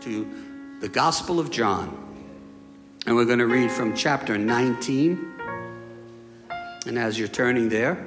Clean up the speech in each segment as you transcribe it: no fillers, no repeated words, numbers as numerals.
to the Gospel of John. And we're going to read from chapter 19. And as you're turning there,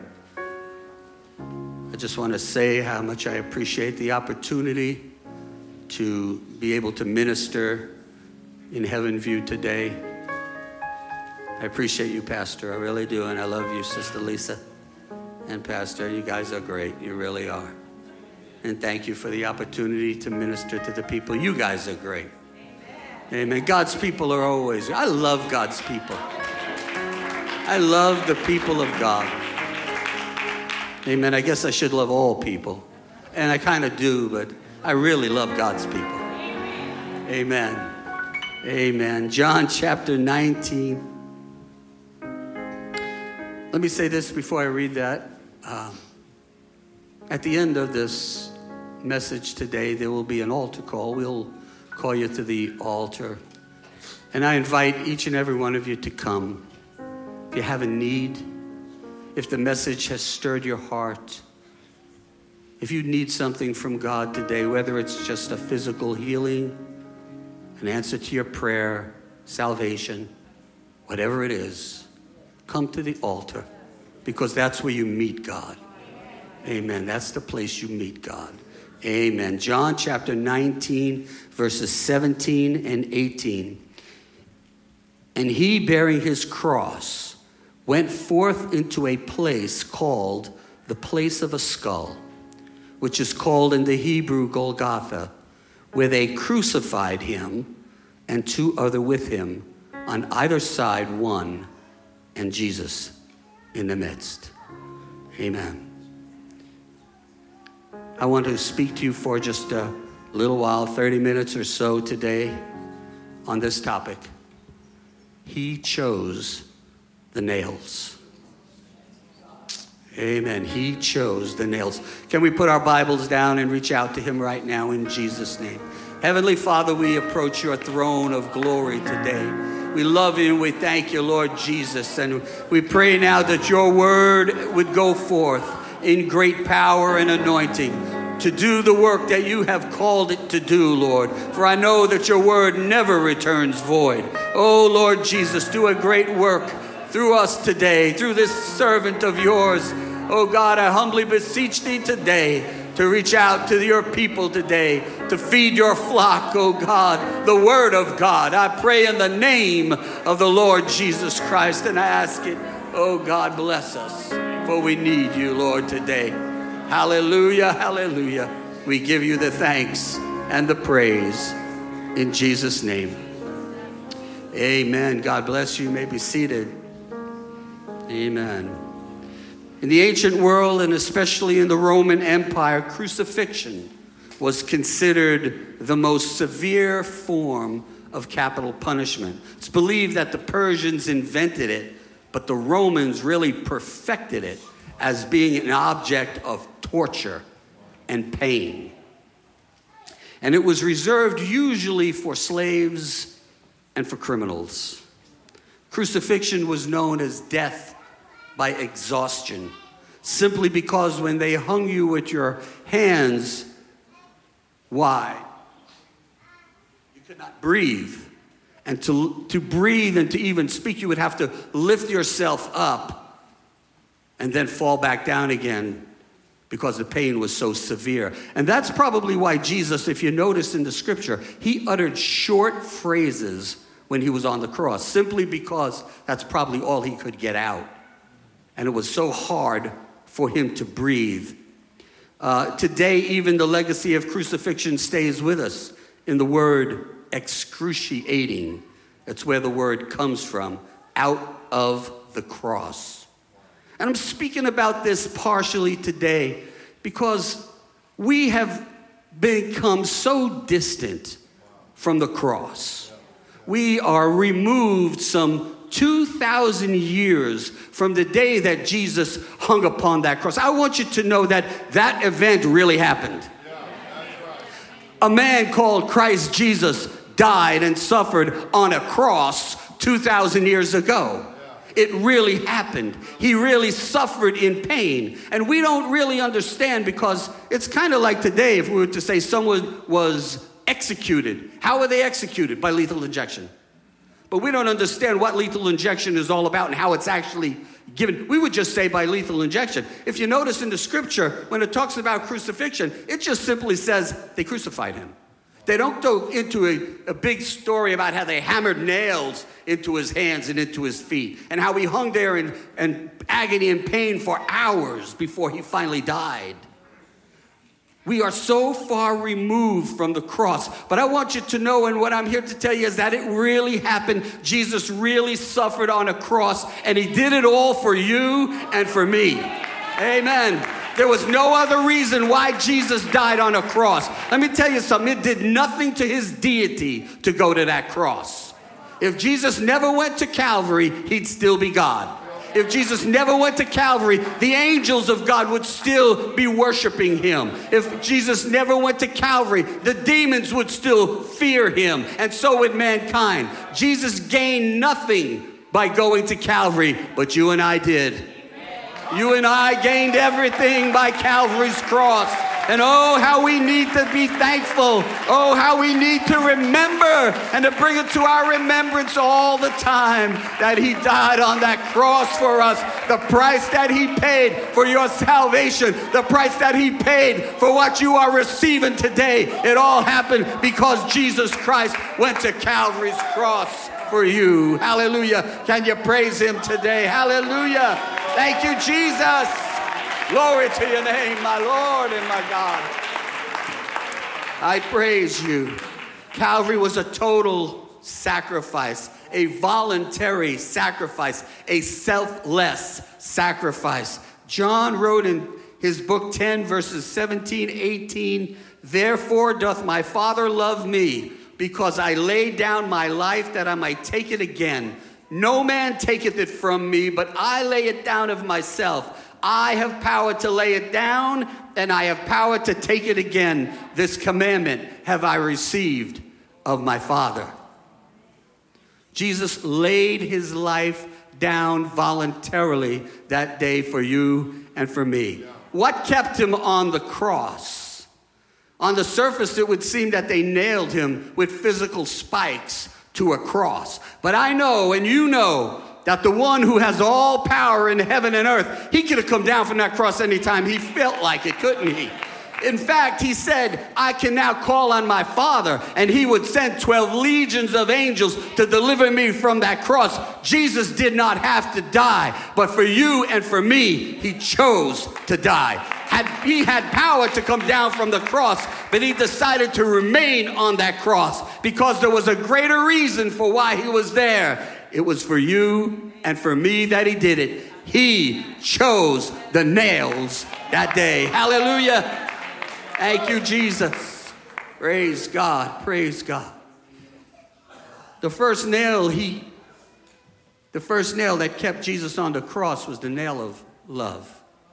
I just want to say how much I appreciate the opportunity to be able to minister in Heaven View today. I appreciate you, Pastor. I really do. And I love you, Sister Lisa and Pastor. You guys are great. You really are. And thank you for the opportunity to minister to the people. You guys are great. Amen. God's people are always. I love God's people. I love the people of God. Amen. I guess I should love all people. And I kind of do, but I really love God's people. Amen. Amen. John chapter 19. Let me say this before I read that. At the end of this message today, there will be an altar call. We'll call you to the altar. And I invite each and every one of you to come. If you have a need, if the message has stirred your heart, if you need something from God today, whether it's just a physical healing, an answer to your prayer, salvation, whatever it is, come to the altar, because that's where you meet God. Amen. That's the place you meet God. Amen. John chapter 19, verses 17 and 18. And he, bearing his cross, went forth into a place called the place of a skull, which is called in the Hebrew Golgotha, where they crucified him and two other with him, on either side one, and Jesus in the midst. Amen. I want to speak to you for just a little while, 30 minutes or so today, on this topic. He chose the nails. Amen. He chose the nails. Can we put our Bibles down and reach out to him right now in Jesus' name? Heavenly Father, we approach your throne of glory today. We love you and we thank you, Lord Jesus. And we pray now that your word would go forth in great power and anointing to do the work that you have called it to do, Lord. For I know that your word never returns void. Oh, Lord Jesus, do a great work through us today, through this servant of yours. Oh, God, I humbly beseech thee today to reach out to your people today, to feed your flock, oh God, the word of God. I pray in the name of the Lord Jesus Christ, and I ask it, oh God, bless us, for we need you, Lord, today. Hallelujah, hallelujah. We give you the thanks and the praise in Jesus' name. Amen. God bless you. You may be seated. Amen. In the ancient world, and especially in the Roman Empire, crucifixion was considered the most severe form of capital punishment. It's believed that the Persians invented it, but the Romans really perfected it as being an object of torture and pain. And it was reserved usually for slaves and for criminals. Crucifixion was known as death by exhaustion, simply because when they hung you with your hands, why? You could not breathe. And to breathe and to even speak, you would have to lift yourself up and then fall back down again because the pain was so severe. And that's probably why Jesus, if you notice in the scripture, he uttered short phrases when he was on the cross, simply because that's probably all he could get out. And it was so hard for him to breathe. Today, even the legacy of crucifixion stays with us in the word excruciating. That's where the word comes from, out of the cross. And I'm speaking about this partially today because we have become so distant from the cross. We are removed some 2,000 years from the day that Jesus hung upon that cross. I want you to know that that event really happened. Yeah, that's right. A man called Christ Jesus died and suffered on a cross 2,000 years ago. It really happened. He really suffered in pain. And we don't really understand, because it's kind of like today if we were to say someone was executed. How were they executed? By lethal injection. But we don't understand what lethal injection is all about and how it's actually given. We would just say by lethal injection. If you notice in the scripture, when it talks about crucifixion, it just simply says they crucified him. They don't go into a big story about how they hammered nails into his hands and into his feet and how he hung there in agony and pain for hours before he finally died. We are so far removed from the cross. But I want you to know, and what I'm here to tell you is that it really happened. Jesus really suffered on a cross, and he did it all for you and for me. Amen. There was no other reason why Jesus died on a cross. Let me tell you something. It did nothing to his deity to go to that cross. If Jesus never went to Calvary, he'd still be God. If Jesus never went to Calvary, the angels of God would still be worshiping him. If Jesus never went to Calvary, the demons would still fear him, and so would mankind. Jesus gained nothing by going to Calvary, but you and I did. You and I gained everything by Calvary's cross. And oh, how we need to be thankful. Oh, how we need to remember and to bring it to our remembrance all the time that he died on that cross for us. The price that he paid for your salvation. The price that he paid for what you are receiving today. It all happened because Jesus Christ went to Calvary's cross for you. Hallelujah. Can you praise him today? Hallelujah. Thank you, Jesus. Glory to your name, my Lord and my God. I praise you. Calvary was a total sacrifice, a voluntary sacrifice, a selfless sacrifice. John wrote in his book 10, verses 17, 18, "Therefore doth my Father love me, because I laid down my life that I might take it again. No man taketh it from me, but I lay it down of myself. I have power to lay it down, and I have power to take it again. This commandment have I received of my Father." Jesus laid his life down voluntarily that day for you and for me. What kept him on the cross? On the surface, it would seem that they nailed him with physical spikes to a cross. But I know, and you know, that the one who has all power in heaven and earth, he could have come down from that cross anytime he felt like it, couldn't he? In fact, he said, I can now call on my Father, and he would send 12 legions of angels to deliver me from that cross. Jesus did not have to die, but for you and for me, he chose to die. He had power to come down from the cross, but he decided to remain on that cross because there was a greater reason for why he was there. It was for you and for me that he did it. He chose the nails that day. Hallelujah. Thank you, Jesus. Praise God. Praise God. The first nail that kept Jesus on the cross was the nail of love.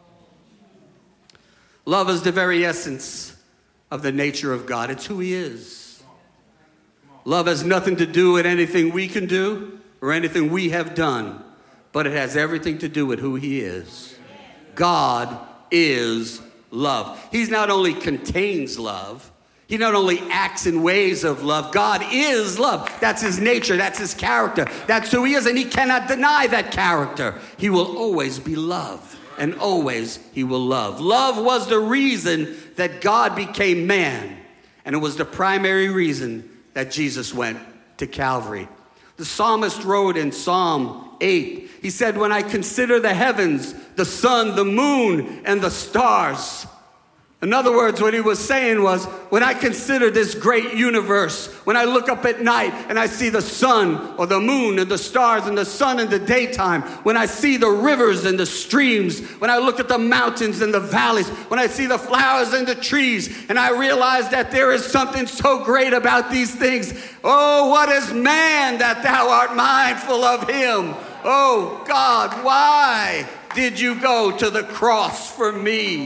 Love is the very essence of the nature of God. It's who he is. Love has nothing to do with anything we can do or anything we have done, but it has everything to do with who he is. God is love. He not only contains love, he not only acts in ways of love. God is love. That's his nature. That's his character. That's who he is, and he cannot deny that character. He will always be love, and always he will love. Love was the reason that God became man, and it was the primary reason that Jesus went to Calvary. The psalmist wrote in Psalm 8, he said, when I consider the heavens, the sun, the moon, and the stars. In other words, what he was saying was, when I consider this great universe, when I look up at night and I see the sun or the moon and the stars and the sun in the daytime, when I see the rivers and the streams, when I look at the mountains and the valleys, when I see the flowers and the trees, and I realize that there is something so great about these things. Oh, what is man that thou art mindful of him? Oh, God, why did you go to the cross for me?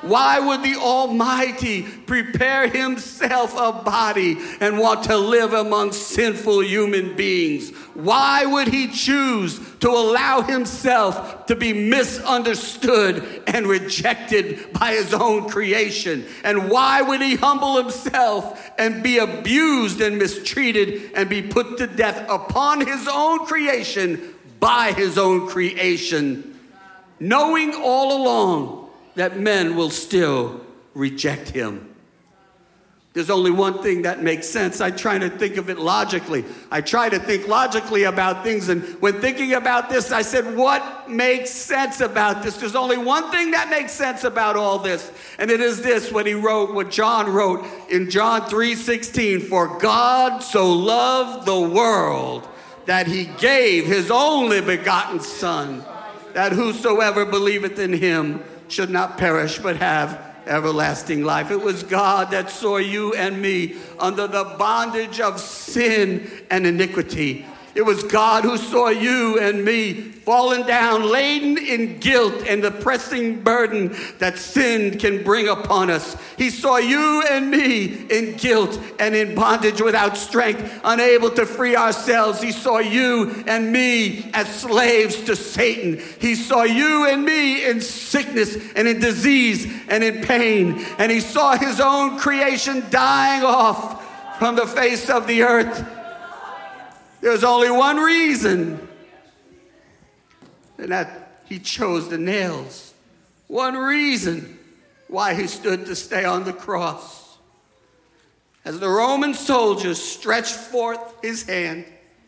Why would the Almighty prepare himself a body and want to live among sinful human beings? Why would he choose to allow himself to be misunderstood and rejected by his own creation? And why would he humble himself and be abused and mistreated and be put to death upon his own creation by his own creation, knowing all along that men will still reject him? There's only one thing that makes sense. I try to think of it logically. I try to think logically about things, and when thinking about this, I said, what makes sense about this? There's only one thing that makes sense about all this, and it is this, what John wrote in John 3:16, for God so loved the world that he gave his only begotten Son, that whosoever believeth in him should not perish but have everlasting life. It was God that saw you and me under the bondage of sin and iniquity. It was God who saw you and me fallen down, laden in guilt and the pressing burden that sin can bring upon us. He saw you and me in guilt and in bondage without strength, unable to free ourselves. He saw you and me as slaves to Satan. He saw you and me in sickness and in disease and in pain. And he saw his own creation dying off from the face of the earth. There's only one reason, and that he chose the nails. One reason why he stood to stay on the cross. As the Roman soldier stretched forth his hand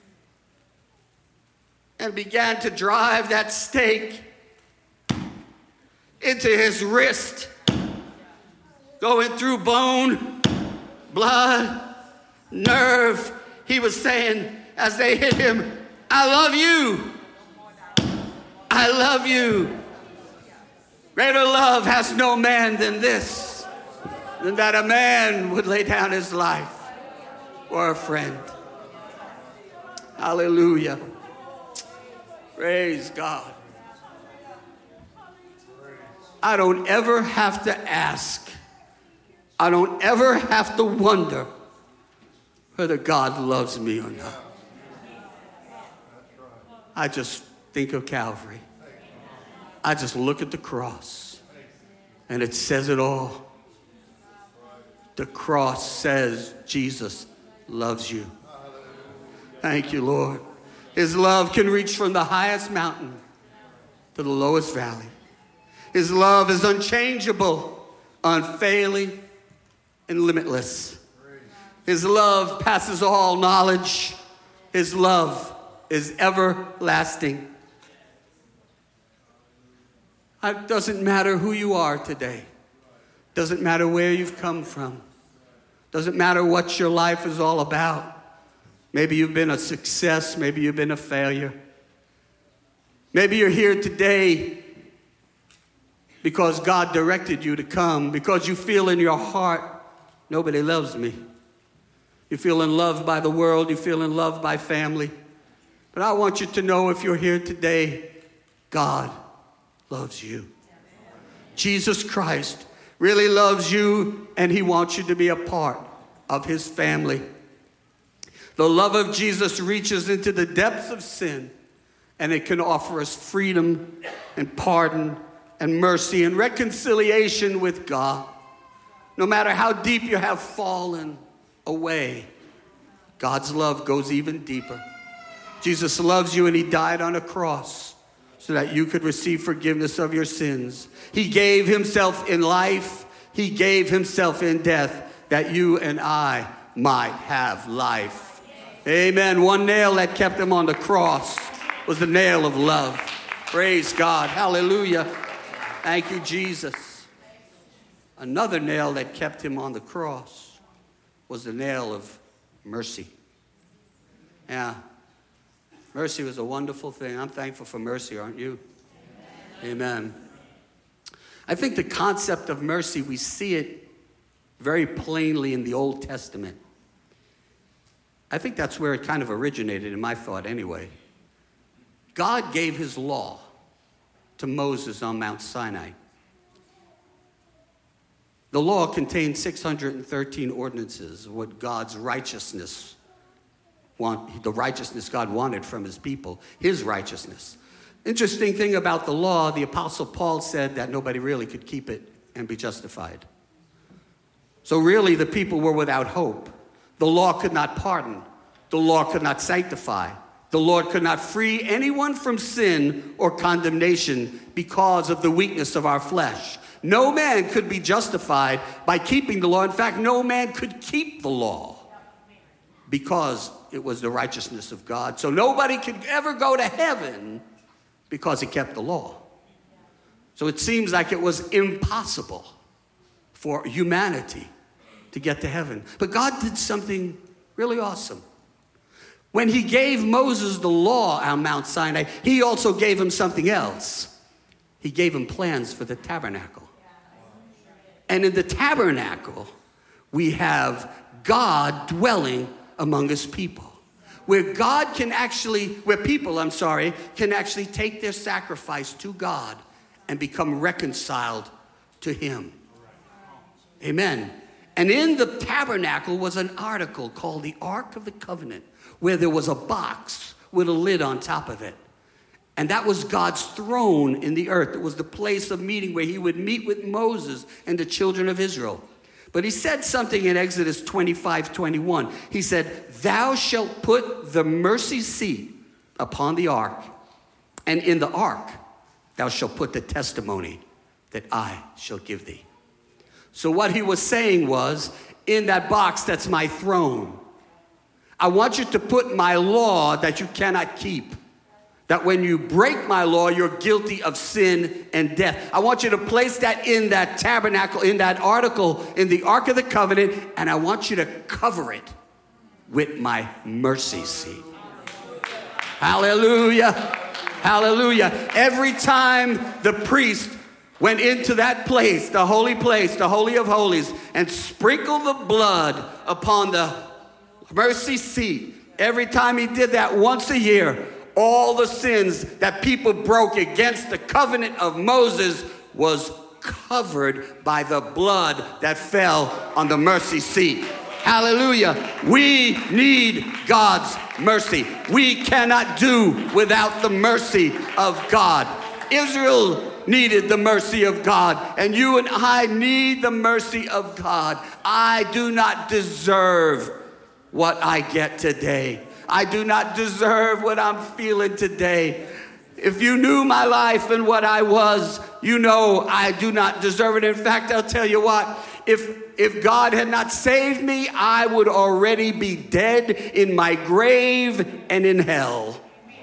and began to drive that stake into his wrist, going through bone, blood, nerve, he was saying, as they hit him, I love you. I love you. Greater love has no man than this, than that a man would lay down his life for a friend. Hallelujah. Praise God. I don't ever have to ask. I don't ever have to wonder whether God loves me or not. I just think of Calvary. I just look at the cross, and it says it all. The cross says Jesus loves you. Thank you, Lord. His love can reach from the highest mountain to the lowest valley. His love is unchangeable, unfailing, and limitless. His love passes all knowledge. His love is everlasting. It doesn't matter who you are today. Doesn't matter where you've come from. Doesn't matter what your life is all about. Maybe you've been a success. Maybe you've been a failure. Maybe you're here today because God directed you to come, because you feel in your heart, nobody loves me. You feel loved by the world. You feel loved by family. But I want you to know, if you're here today, God loves you. Jesus Christ really loves you, and he wants you to be a part of his family. The love of Jesus reaches into the depths of sin, and it can offer us freedom and pardon and mercy and reconciliation with God. No matter how deep you have fallen away, God's love goes even deeper. Jesus loves you, and he died on a cross so that you could receive forgiveness of your sins. He gave himself in life. He gave himself in death that you and I might have life. Amen. One nail that kept him on the cross was the nail of love. Praise God. Hallelujah. Thank you, Jesus. Another nail that kept him on the cross was the nail of mercy. Yeah. Mercy was a wonderful thing. I'm thankful for mercy, aren't you? Amen. I think the concept of mercy, we see it very plainly in the Old Testament. I think that's where it kind of originated in my thought anyway. God gave his law to Moses on Mount Sinai. The law contained 613 ordinances, what God's righteousness the righteousness God wanted from his people, his righteousness. Interesting thing about the law, the Apostle Paul said that nobody really could keep it and be justified. So really the people were without hope. The law could not pardon. The law could not sanctify. The Lord could not free anyone from sin or condemnation because of the weakness of our flesh. No man could be justified by keeping the law. In fact, no man could keep the law because it was the righteousness of God. So nobody could ever go to heaven because he kept the law. So it seems like it was impossible for humanity to get to heaven. But God did something really awesome. When he gave Moses the law on Mount Sinai, he also gave him something else. He gave him plans for the tabernacle. And in the tabernacle, we have God dwelling among his people. Where people can actually take their sacrifice to God and become reconciled to him. Amen. And in the tabernacle was an article called the Ark of the Covenant, where there was a box with a lid on top of it. And that was God's throne in the earth. It was the place of meeting where he would meet with Moses and the children of Israel. But he said something in Exodus 25:21. He said, "Thou shalt put the mercy seat upon the ark, and in the ark thou shalt put the testimony that I shall give thee." So what he was saying was, in that box, that's my throne. I want you to put my law that you cannot keep. That when you break my law, you're guilty of sin and death. I want you to place that in that tabernacle, in that article, in the Ark of the Covenant, and I want you to cover it with my mercy seat. Hallelujah. Hallelujah. Every time the priest went into that place, the Holy of Holies, and sprinkled the blood upon the mercy seat, every time he did that once a year, all the sins that people broke against the covenant of Moses was covered by the blood that fell on the mercy seat. Hallelujah. We need God's mercy. We cannot do without the mercy of God. Israel needed the mercy of God, and you and I need the mercy of God. I do not deserve what I get today. I do not deserve what I'm feeling today. If you knew my life and what I was, you know I do not deserve it. In fact, I'll tell you what, if God had not saved me, I would already be dead in my grave and in hell.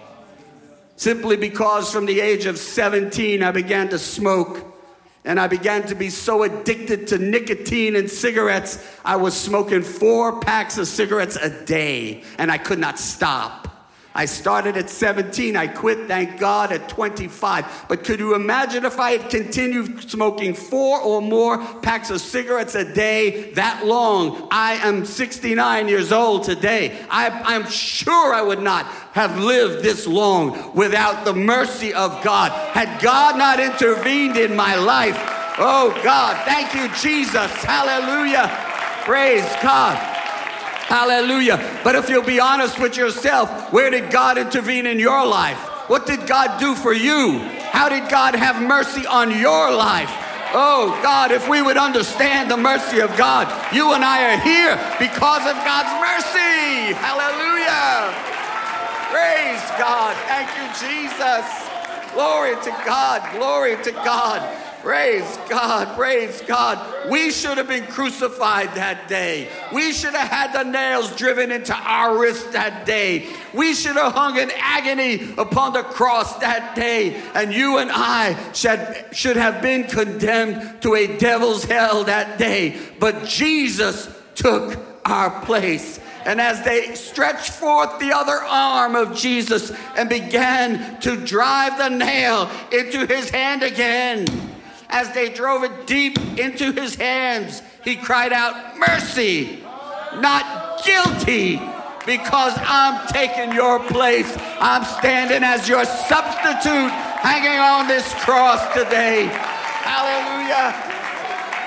Simply because from the age of 17, I began to smoke. And I began to be so addicted to nicotine and cigarettes, I was smoking 4 packs of cigarettes a day, and I could not stop. I started at 17. I quit, thank God, at 25. But could you imagine if I had continued smoking 4 or more packs of cigarettes a day that long? I am 69 years old today. I'm sure I would not have lived this long without the mercy of God. Had God not intervened in my life, oh God, thank you, Jesus. Hallelujah. Praise God. Hallelujah. But if you'll be honest with yourself, where did God intervene in your life? What did God do for you? How did God have mercy on your life? Oh God, if we would understand the mercy of God, you and I are here because of God's mercy. Hallelujah. Praise God. Thank you, Jesus. Glory to God. Glory to God. Praise God, praise God. We should have been crucified that day. We should have had the nails driven into our wrists that day. We should have hung in agony upon the cross that day. And you and I should have been condemned to a devil's hell that day. But Jesus took our place. And as they stretched forth the other arm of Jesus and began to drive the nail into his hand again, as they drove it deep into his hands, he cried out, "Mercy, not guilty, because I'm taking your place. I'm standing as your substitute hanging on this cross today." Hallelujah.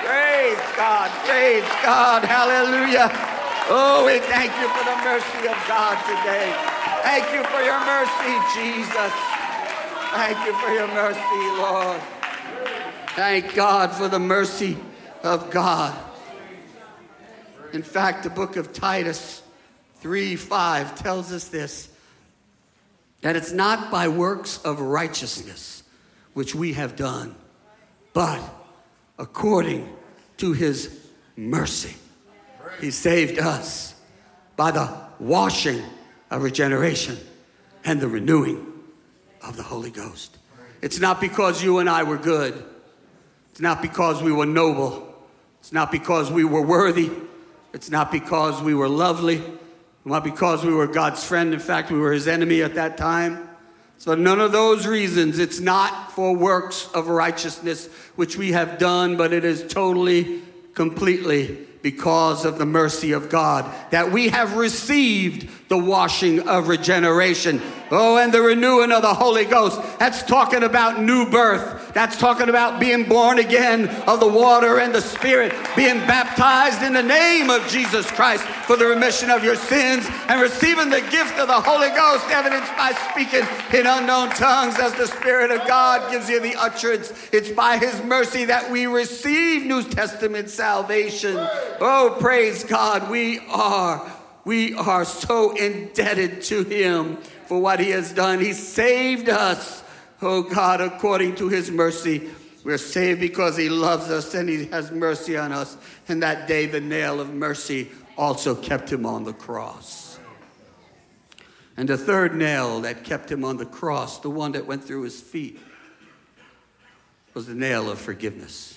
Praise God. Praise God. Hallelujah. Oh, we thank you for the mercy of God today. Thank you for your mercy, Jesus. Thank you for your mercy, Lord. Thank God for the mercy of God. In fact, the book of Titus 3:5 tells us this, that it's not by works of righteousness which we have done, but according to his mercy. He saved us by the washing of regeneration and the renewing of the Holy Ghost. It's not because you and I were good. It's not because we were noble. It's not because we were worthy. It's not because we were lovely. Not because we were God's friend. In fact, we were his enemy at that time. So none of those reasons. It's not for works of righteousness which we have done, but it is totally, completely because of the mercy of God that we have received the washing of regeneration. Oh, and the renewing of the Holy Ghost. That's talking about new birth. That's talking about being born again of the water and the Spirit, being baptized in the name of Jesus Christ for the remission of your sins, and receiving the gift of the Holy Ghost, evidenced by speaking in unknown tongues as the Spirit of God gives you the utterance. It's by his mercy that we receive New Testament salvation. Oh, praise God. We are so indebted to him for what he has done. He saved us. Oh God, according to his mercy, we're saved because he loves us and he has mercy on us. And that day, the nail of mercy also kept him on the cross. And the third nail that kept him on the cross, the one that went through his feet, was the nail of forgiveness.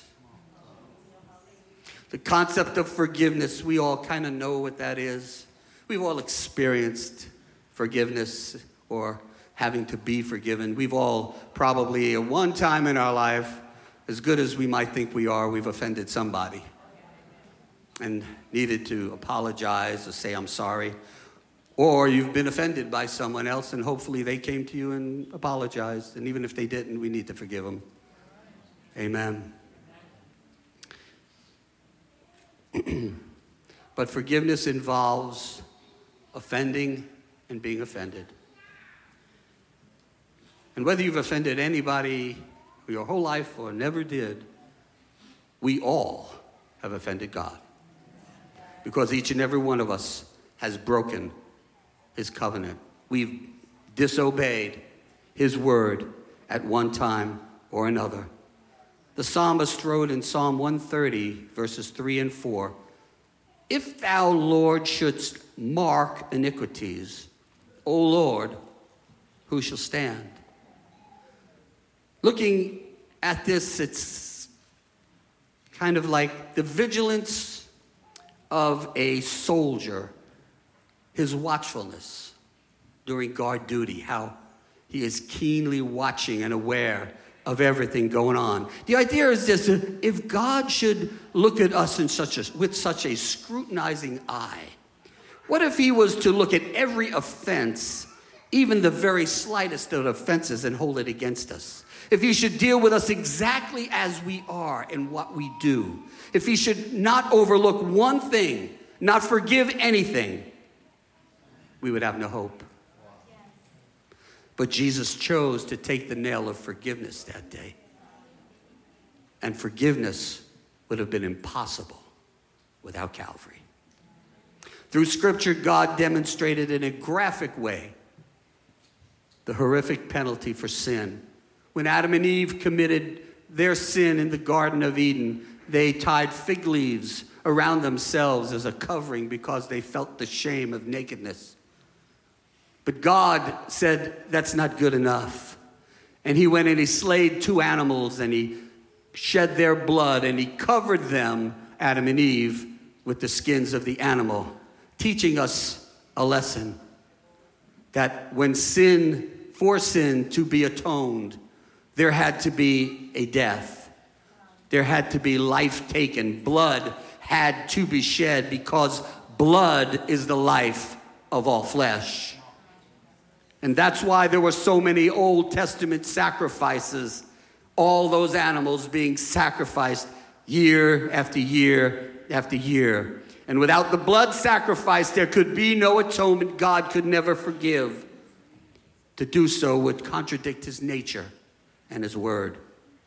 The concept of forgiveness, we all kind of know what that is. We've all experienced forgiveness or having to be forgiven. We've all probably at one time in our life, as good as we might think we are, we've offended somebody and needed to apologize or say, I'm sorry. Or you've been offended by someone else and hopefully they came to you and apologized. And even if they didn't, we need to forgive them. Amen. But forgiveness involves offending and being offended. And whether you've offended anybody your whole life or never did, we all have offended God. Because each and every one of us has broken his covenant. We've disobeyed his word at one time or another. The psalmist wrote in Psalm 130, verses 3 and 4, if thou, Lord, shouldst mark iniquities, O Lord, who shall stand? Looking at this, it's kind of like the vigilance of a soldier, his watchfulness during guard duty, how he is keenly watching and aware of everything going on. The idea is this: if God should look at us with such a scrutinizing eye, what if he was to look at every offense, even the very slightest of offenses, and hold it against us? If he should deal with us exactly as we are in what we do, if he should not overlook one thing, not forgive anything, we would have no hope. But Jesus chose to take the nail of forgiveness that day. And forgiveness would have been impossible without Calvary. Through Scripture, God demonstrated in a graphic way the horrific penalty for sin. When Adam and Eve committed their sin in the Garden of Eden, they tied fig leaves around themselves as a covering because they felt the shame of nakedness. But God said that's not good enough. And he went and he slayed 2 animals and he shed their blood and he covered them, Adam and Eve, with the skins of the animal, teaching us a lesson that when for sin to be atoned, there had to be a death. There had to be life taken. Blood had to be shed because blood is the life of all flesh. And that's why there were so many Old Testament sacrifices, all those animals being sacrificed year after year after year. And without the blood sacrifice, there could be no atonement. God could never forgive. To do so would contradict his nature and his word.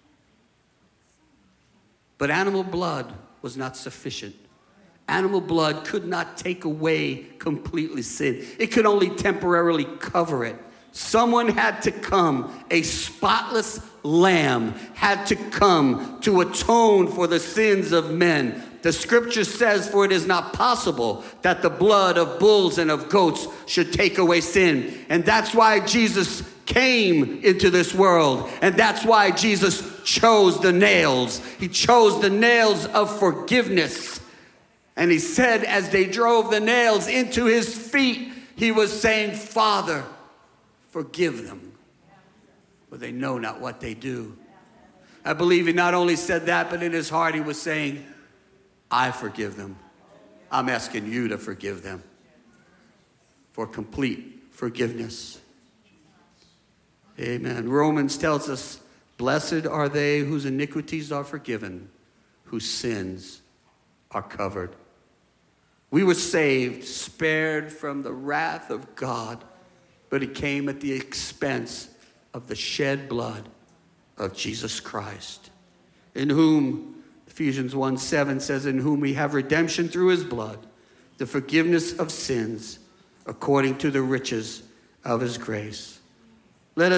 But animal blood was not sufficient. Animal blood could not take away completely sin. It could only temporarily cover it. Someone had to come, a spotless lamb had to come to atone for the sins of men. The scripture says, for it is not possible that the blood of bulls and of goats should take away sin. And that's why Jesus came into this world. And that's why Jesus chose the nails. He chose the nails of forgiveness. And he said, as they drove the nails into his feet, he was saying, Father, forgive them, for they know not what they do. I believe he not only said that, but in his heart he was saying, I forgive them. I'm asking you to forgive them for complete forgiveness. Amen. Romans tells us, blessed are they whose iniquities are forgiven, whose sins are covered. We were saved, spared from the wrath of God, but it came at the expense of the shed blood of Jesus Christ, in whom, Ephesians 1:7 says, in whom we have redemption through his blood, the forgiveness of sins, according to the riches of his grace. Let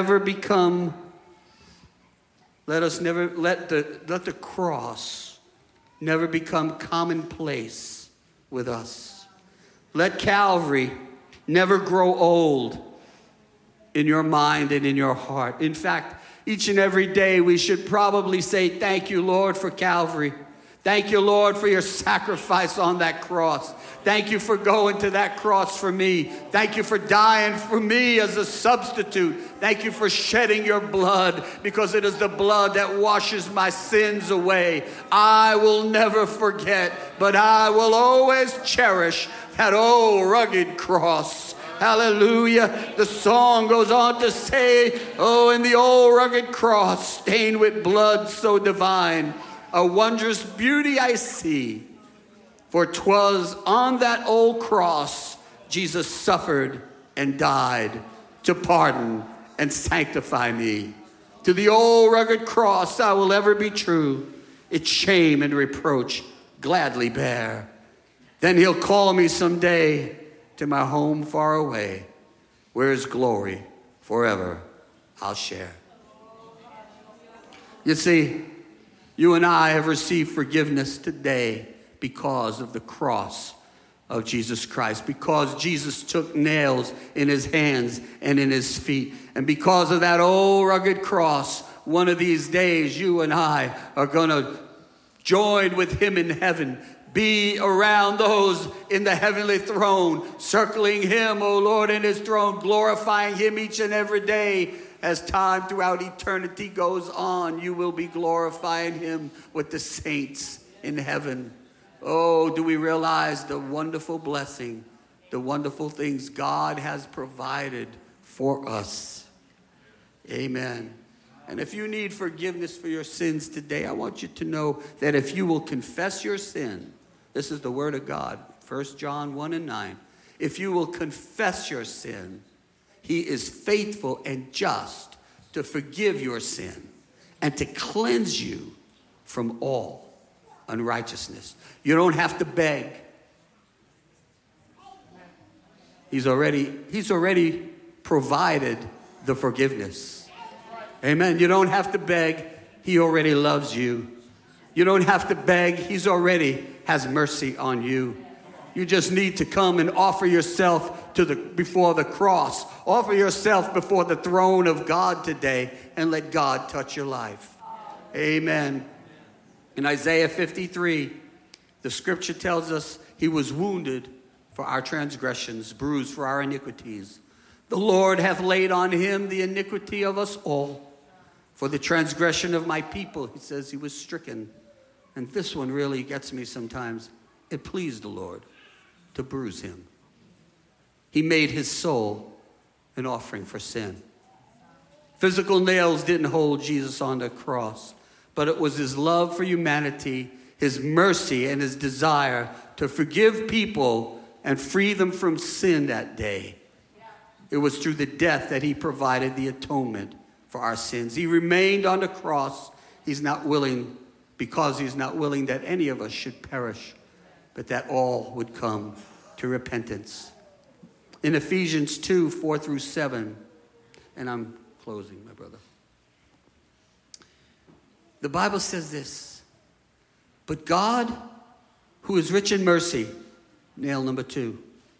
the cross never become commonplace with us. Let Calvary never grow old in your mind and in your heart. In fact, each and every day we should probably say, thank you, Lord, for Calvary. Thank you, Lord, for your sacrifice on that cross. Thank you for going to that cross for me. Thank you for dying for me as a substitute. Thank you for shedding your blood, because it is the blood that washes my sins away. I will never forget, but I will always cherish that old rugged cross. Hallelujah. The song goes on to say, oh, in the old rugged cross, stained with blood so divine, a wondrous beauty I see. For 'twas on that old cross Jesus suffered and died to pardon and sanctify me. To the old rugged cross I will ever be true, its shame and reproach gladly bear. Then he'll call me someday to my home far away, where his glory forever I'll share. You see, you and I have received forgiveness today because of the cross of Jesus Christ, because Jesus took nails in his hands and in his feet. And because of that old rugged cross, one of these days you and I are going to join with him in heaven, be around those in the heavenly throne, circling him, O Lord, in his throne, glorifying him each and every day. As time throughout eternity goes on, you will be glorifying him with the saints in heaven. Oh, do we realize the wonderful blessing, the wonderful things God has provided for us? Amen. And if you need forgiveness for your sins today, I want you to know that if you will confess your sin, this is the word of God, 1 John 1:9. If you will confess your sin, he is faithful and just to forgive your sin and to cleanse you from all unrighteousness. You don't have to beg. He's already provided the forgiveness. Amen. You don't have to beg. He already loves you. You don't have to beg. He's already has mercy on you. You just need to come and offer yourself before the cross. Offer yourself before the throne of God today and let God touch your life. Amen. In Isaiah 53, the scripture tells us he was wounded for our transgressions, bruised for our iniquities. The Lord hath laid on him the iniquity of us all. For the transgression of my people, he says, he was stricken. And this one really gets me sometimes. It pleased the Lord to bruise him. He made his soul an offering for sin. Physical nails didn't hold Jesus on the cross, but it was his love for humanity, his mercy, and his desire to forgive people and free them from sin that day. It was through the death that he provided the atonement for our sins. He remained on the cross. Because he's not willing that any of us should perish, but that all would come to repentance. In Ephesians 2, 4 through 7, and I'm closing, my brother. The Bible says this, but God, who is rich in mercy, nail number 2,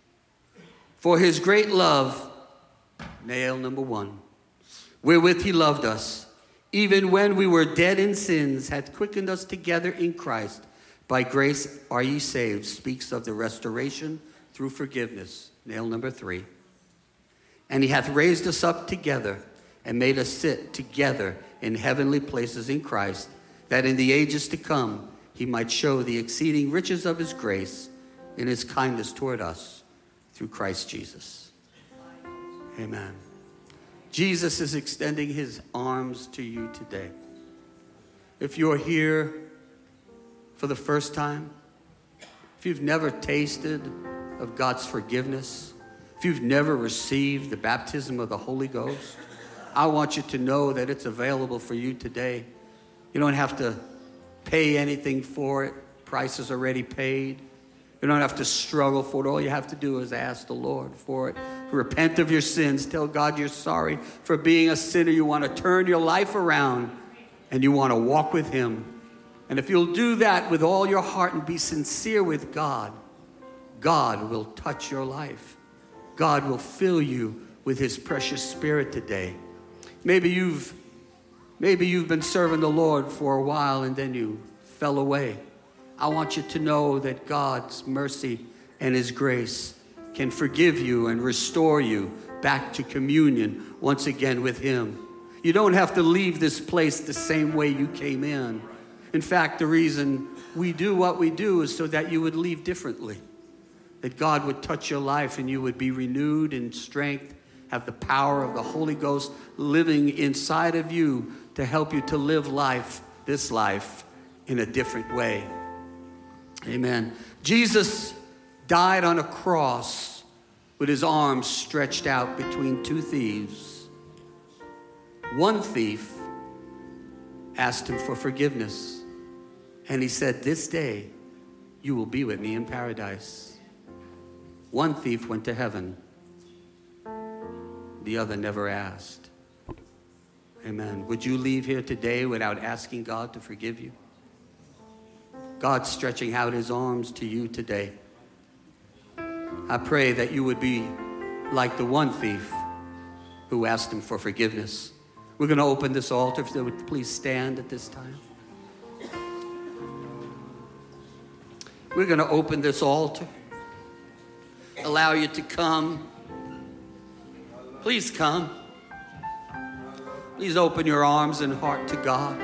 for his great love, nail number 1, wherewith he loved us, even when we were dead in sins, hath quickened us together in Christ. By grace are ye saved, speaks of the restoration through forgiveness. Nail number 3. And he hath raised us up together and made us sit together in heavenly places in Christ, that in the ages to come he might show the exceeding riches of his grace in his kindness toward us through Christ Jesus. Amen. Jesus is extending his arms to you today. If you're here for the first time, if you've never tasted of God's forgiveness, if you've never received the baptism of the Holy Ghost, I want you to know that it's available for you today. You don't have to pay anything for it. Price is already paid. You don't have to struggle for it. All you have to do is ask the Lord for it. Repent of your sins. Tell God you're sorry for being a sinner. You want to turn your life around and you want to walk with him. And if you'll do that with all your heart and be sincere with God, God will touch your life. God will fill you with his precious Spirit today. Maybe you've been serving the Lord for a while and then you fell away. I want you to know that God's mercy and his grace can forgive you and restore you back to communion once again with him. You don't have to leave this place the same way you came in. In fact, the reason we do what we do is so that you would leave differently, that God would touch your life and you would be renewed in strength, have the power of the Holy Ghost living inside of you to help you to live this life, in a different way. Amen. Jesus died on a cross with his arms stretched out between two thieves. One thief asked him for forgiveness, and he said, "This day you will be with me in paradise." One thief went to heaven. The other never asked. Amen. Would you leave here today without asking God to forgive you? God's stretching out his arms to you today. I pray that you would be like the one thief who asked him for forgiveness. We're going to open this altar. If you would please stand at this time. We're going to open this altar. Allow you to come. Please come. Please open your arms and heart to God.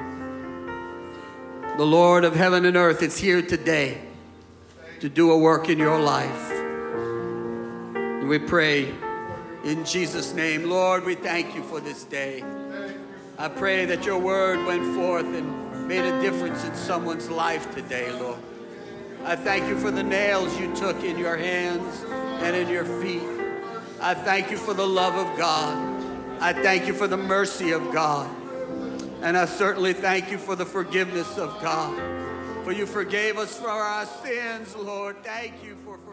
The Lord of heaven and earth is here today to do a work in your life. And we pray in Jesus' name. Lord, we thank you for this day. I pray that your word went forth and made a difference in someone's life today, Lord. I thank you for the nails you took in your hands and in your feet. I thank you for the love of God. I thank you for the mercy of God. And I certainly thank you for the forgiveness of God. For you forgave us for our sins, Lord. Thank you for